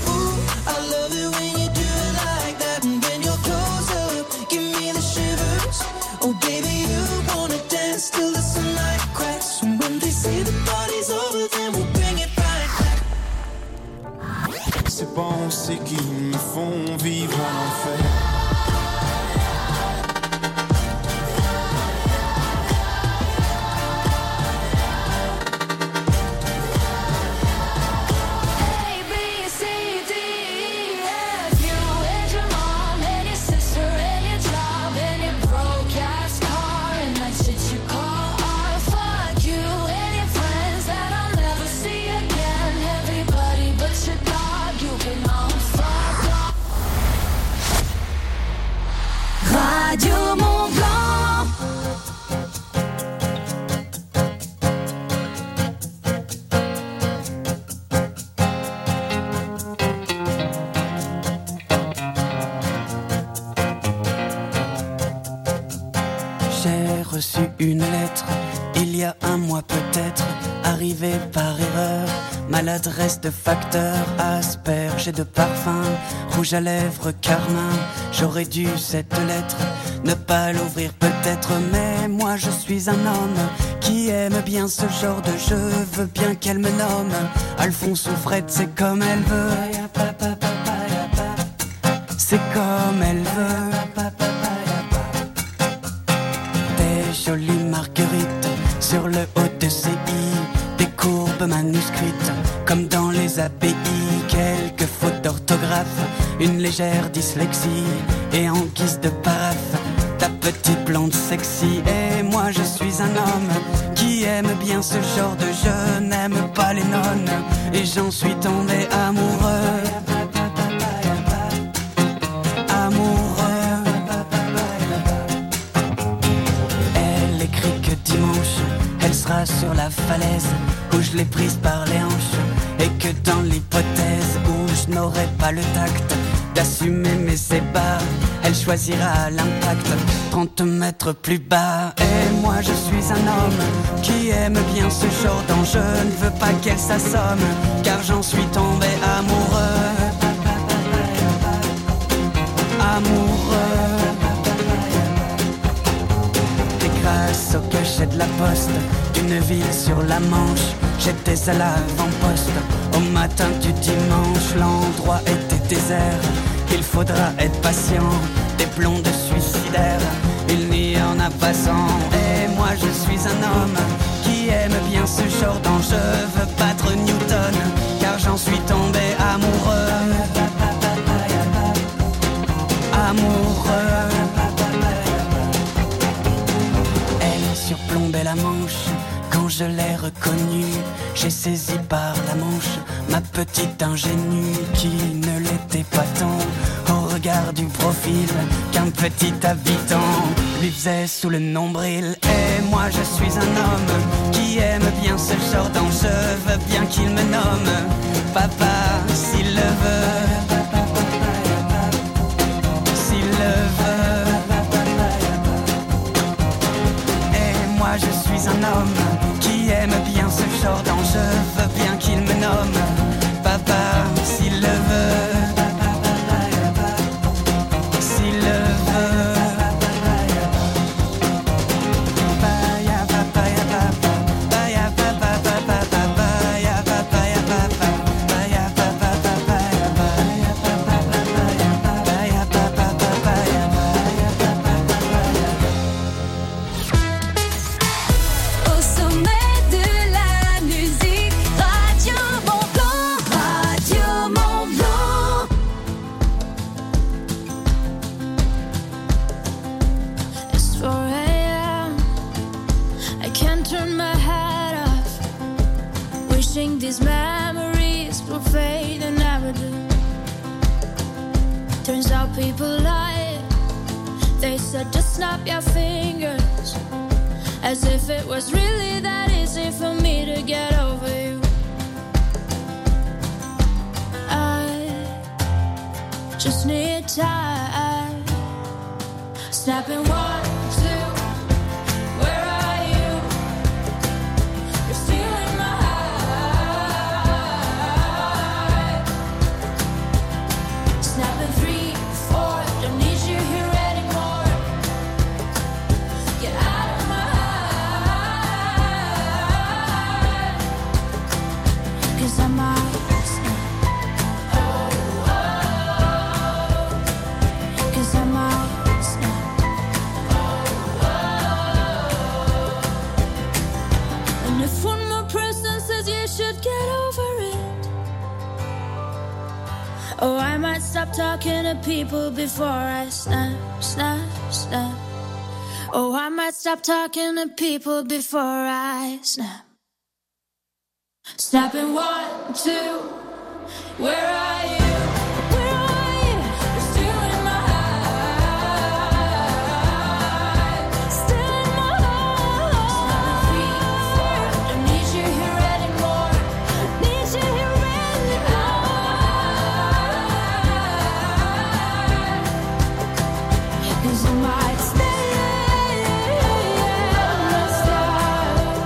Ces pensées qui me font vivre en enfer. Radio Mont-Blanc. J'ai reçu une lettre Il y a un mois peut-être, arrivé par erreur, maladresse de facteur, asperge et de parfum, rouge à lèvres, carmin. J'aurais dû cette lettre ne pas l'ouvrir peut-être, mais moi je suis un homme qui aime bien ce genre de jeu. Veux bien qu'elle me nomme Alphonse ou Fred, c'est comme elle veut. C'est comme elle veut. Des jolies marguerites sur le haut de ses i, des courbes manuscrites comme dans les abbayes, quelques fautes d'orthographe, une légère dyslexie, et en guise de paraphe, ta petite blonde sexy. Et moi je suis un homme qui aime bien ce genre de jeu, n'aime pas les nonnes, et j'en suis tombé amoureux. Elle écrit que dimanche elle sera sur la falaise où je l'ai prise par les hanches, et que dans l'hypothèse où je n'aurai pas le tact d'assumer mes ébats, elle choisira l'impact 30 mètres plus bas. Et moi je suis un homme qui aime bien ce genre d'enjeu, ne veux pas qu'elle s'assomme car j'en suis tombé amoureux. Amoureux. Et grâce au cachet de la poste d'une ville sur la Manche, j'étais à l'avant-poste au matin du dimanche. L'endroit était désert, il faudra être patient, des blondes suicidaires, il n'y en a pas 100. Et moi je suis un homme qui aime bien ce genre d'enjeu, veux battre Newton car j'en suis tombé amoureux. Amoureux. Elle surplombait la Manche quand je l'ai reconnue. J'ai saisi par la manche ma petite ingénue qui ne l'était pas tant au regard du profil qu'un petit habitant lui faisait sous le nombril. Et moi je suis un homme qui aime bien ce genre d'enjeu, veux bien qu'il me nomme papa s'il le veut. Et moi je suis un homme qui aime bien ce genre d'enjeu, veux bien qu'il me nomme papa s'il le veut. S'il le veut. People lie, they said just snap your fingers, as if it was really that easy for me to get over you. I just need time. Snapping 1, 2, where are you? You're stealing my heart. Snapping 3, 4, don't need you here anymore. Get out of my heart. 'Cause I might snap. Oh, oh. 'Cause I might snap. Oh, oh. And if one more person says you should get over it, oh, I might stop talking to people before I snap, snap, snap. Oh, I might stop talking to people before I snap. Snapping 1, 2, where are you? Where are you? You're stealing my heart. Stealing my heart. Snapping 3, 4, don't need you here anymore. Need you here anymore. 'Cause I might stay, might stay.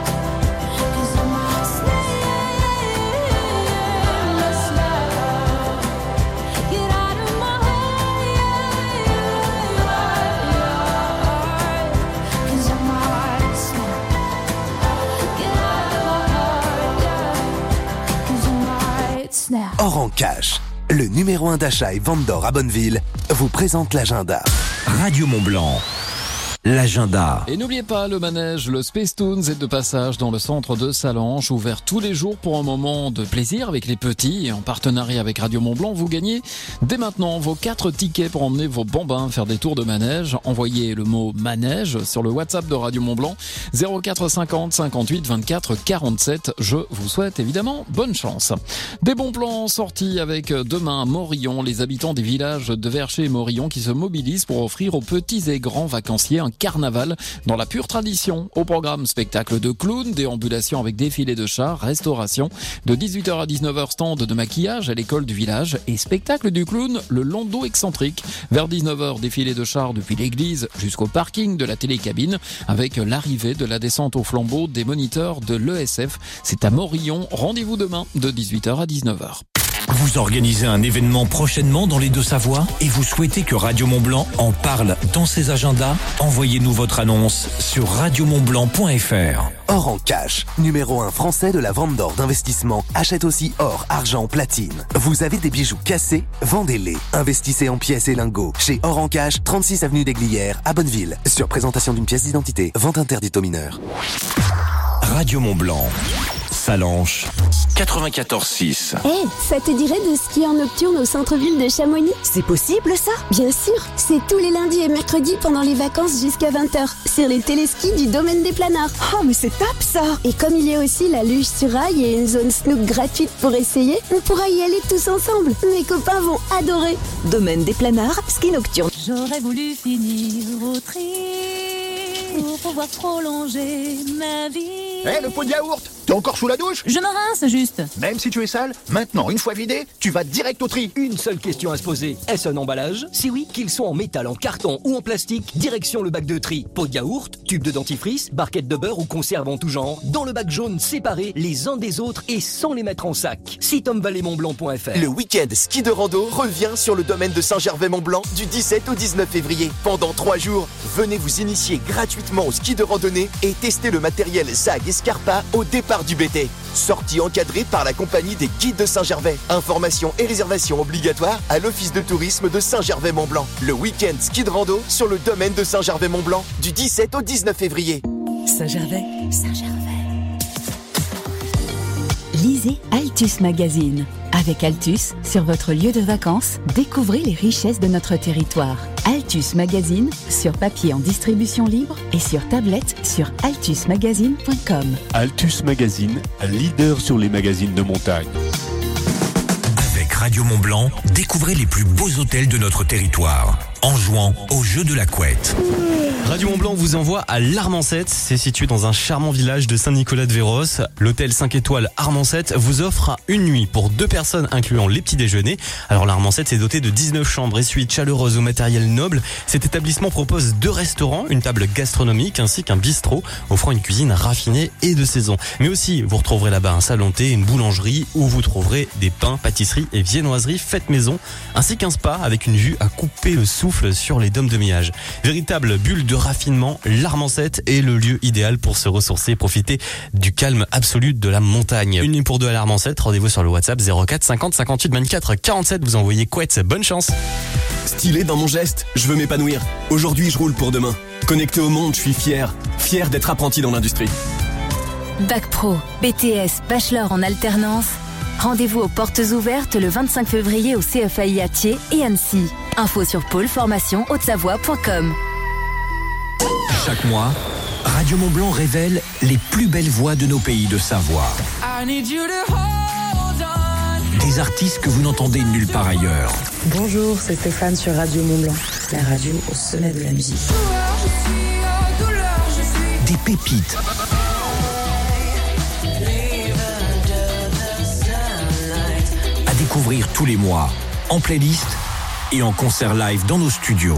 Orange Cash, le numéro 1 d'achat et vente d'or à Bonneville, vous présente l'agenda. Radio Mont-Blanc. L'agenda. Et n'oubliez pas, le manège, le Space Toons est de passage dans le centre de Salanches, ouvert tous les jours pour un moment de plaisir avec les petits. Et en partenariat avec Radio Mont-Blanc, vous gagnez dès maintenant vos 4 tickets pour emmener vos bambins faire des tours de manège. Envoyez le mot manège sur le WhatsApp de Radio Mont-Blanc 04 50 58 24 47. Je vous souhaite évidemment bonne chance. Des bons plans sortis avec demain à Morillon, les habitants des villages de Vercher et Morillon qui se mobilisent pour offrir aux petits et grands vacanciers un carnaval dans la pure tradition. Au programme, spectacle de clowns, déambulation avec défilé de chars, restauration. De 18h à 19h, stand de maquillage à l'école du village et spectacle du clown, le Londo excentrique. Vers 19h, défilé de chars depuis l'église jusqu'au parking de la télécabine avec l'arrivée de la descente au flambeau des moniteurs de l'ESF. C'est à Morillon. Rendez-vous demain de 18h à 19h. Vous organisez un événement prochainement dans les Deux-Savoies et vous souhaitez que Radio Mont-Blanc en parle dans ses agendas? Envoyez-nous votre annonce sur radiomontblanc.fr. Orange Cash, numéro 1 français de la vente d'or d'investissement, achète aussi or, argent, platine. Vous avez des bijoux cassés? Vendez-les. Investissez en pièces et lingots. Chez Orange Cash, 36 avenue des Glières, à Bonneville. Sur présentation d'une pièce d'identité. Vente interdite aux mineurs. Radio Mont-Blanc. Salanches 94.6. Ça te dirait de skier en nocturne au centre-ville de Chamonix? C'est possible ça? Bien sûr, c'est tous les lundis et mercredis pendant les vacances jusqu'à 20h, sur les téléskis du domaine des Planards. Oh mais c'est top ça! Et comme il y a aussi la luge sur rail et une zone snook gratuite pour essayer, on pourra y aller tous ensemble. Mes copains vont adorer. Domaine des Planards, ski nocturne. J'aurais voulu finir au tri pour pouvoir prolonger ma vie. Le pot de yaourt, t'es encore sous la douche? Je me rince juste. Même si tu es sale, maintenant, une fois vidé, tu vas direct au tri. Une seule question à se poser. Est-ce un emballage? Si oui, qu'ils soient en métal, en carton ou en plastique, direction le bac de tri. Pot de yaourt, tube de dentifrice, barquette de beurre ou conserve en tout genre. Dans le bac jaune, séparés les uns des autres et sans les mettre en sac. Site hommevalleymontblanc.fr. Le week-end ski de rando revient sur le domaine de Saint-Gervais-Mont-Blanc du 17 au 19 février. Pendant 3 jours, venez vous initier gratuitement au ski de randonnée et tester le matériel ZAG et Scarpa au départ du BT. Sortie encadrée par la compagnie des guides de Saint-Gervais. Informations et réservations obligatoires à l'office de tourisme de Saint-Gervais-Mont-Blanc. Le week-end ski de rando sur le domaine de Saint-Gervais-Mont-Blanc du 17 au 19 février. Saint-Gervais. Lisez Altus Magazine. Avec Altus, sur votre lieu de vacances, découvrez les richesses de notre territoire. Altus Magazine, sur papier en distribution libre et sur tablette sur altusmagazine.com. Altus Magazine, leader sur les magazines de montagne. Avec Radio Mont-Blanc, découvrez les plus beaux hôtels de notre territoire en jouant au jeu de la couette. Radio Mont-Blanc vous envoie à l'Armancette. C'est situé dans un charmant village de Saint-Nicolas-de-Véros. L'hôtel 5 étoiles Armancette vous offre une nuit pour 2 personnes incluant les petits déjeuners. Alors l'Armancette est doté de 19 chambres et suites chaleureuses au matériel noble. Cet établissement propose 2 restaurants, une table gastronomique ainsi qu'un bistrot offrant une cuisine raffinée et de saison. Mais aussi vous retrouverez là-bas un salon thé, une boulangerie où vous trouverez des pains, pâtisseries et viennoiseries faites maison ainsi qu'un spa avec une vue à couper le souffle sur les dômes de Miage. Véritable bulle de raffinement, l'Armancette est le lieu idéal pour se ressourcer et profiter du calme absolu de la montagne. Une nuit pour 2 à l'Armancette, rendez-vous sur le WhatsApp 04 50 58 24 47. Vous envoyez couette, bonne chance. Stylé dans mon geste, je veux m'épanouir. Aujourd'hui, je roule pour demain. Connecté au monde, je suis fier d'être apprenti dans l'industrie. Bac Pro, BTS, Bachelor en alternance. Rendez-vous aux portes ouvertes le 25 février au CFAI à Thiers et Annecy. Info sur pôleformation-haute-savoie.com. Chaque mois, Radio Mont-Blanc révèle les plus belles voix de nos pays de Savoie. Des artistes que vous n'entendez nulle part ailleurs. Bonjour, c'est Stéphane sur Radio Mont-Blanc, la radio au sommet de la musique. Des pépites. À découvrir tous les mois, en playlist et en concert live dans nos studios.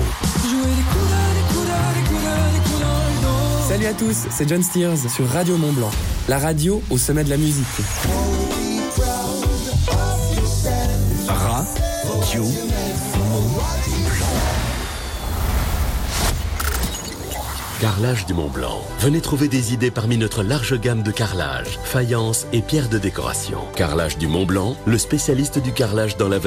Salut à tous, c'est John Steers sur Radio Mont-Blanc, la radio au sommet de la musique. Radio Mont-Blanc. 106.6 Carrelage du Mont-Blanc. Venez trouver des idées parmi notre large gamme de carrelage, faïence et pierres de décoration. Carrelage du Mont-Blanc, le spécialiste du carrelage dans la vallée.